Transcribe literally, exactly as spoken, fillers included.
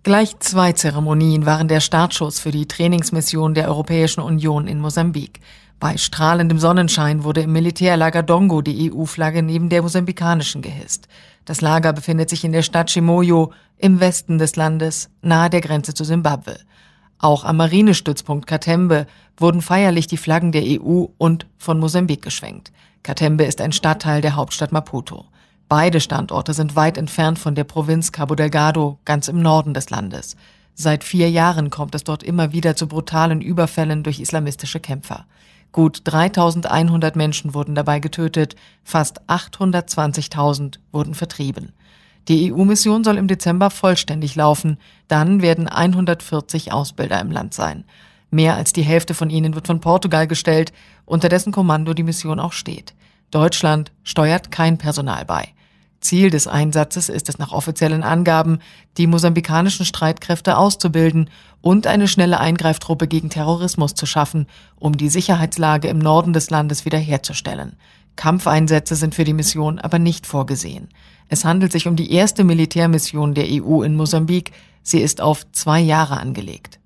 Gleich zwei Zeremonien waren der Startschuss für die Trainingsmission der Europäischen Union in Mosambik. Bei strahlendem Sonnenschein wurde im Militärlager Dongo die E U-Flagge neben der mosambikanischen gehisst. Das Lager befindet sich in der Stadt Chimoio im Westen des Landes, nahe der Grenze zu Simbabwe. Auch am Marinestützpunkt Katembe wurden feierlich die Flaggen der E U und von Mosambik geschwenkt. Katembe ist ein Stadtteil der Hauptstadt Maputo. Beide Standorte sind weit entfernt von der Provinz Cabo Delgado, ganz im Norden des Landes. Seit vier Jahren kommt es dort immer wieder zu brutalen Überfällen durch islamistische Kämpfer. Gut dreitausendeinhundert Menschen wurden dabei getötet, fast achthundertzwanzigtausend wurden vertrieben. Die E U-Mission soll im Dezember vollständig laufen, dann werden hundertvierzig Ausbilder im Land sein. Mehr als die Hälfte von ihnen wird von Portugal gestellt, unter dessen Kommando die Mission auch steht. Deutschland steuert kein Personal bei. Ziel des Einsatzes ist es nach offiziellen Angaben, die mosambikanischen Streitkräfte auszubilden und eine schnelle Eingreiftruppe gegen Terrorismus zu schaffen, um die Sicherheitslage im Norden des Landes wiederherzustellen. Kampfeinsätze sind für die Mission aber nicht vorgesehen. Es handelt sich um die erste Militärmission der E U in Mosambik. Sie ist auf zwei Jahre angelegt.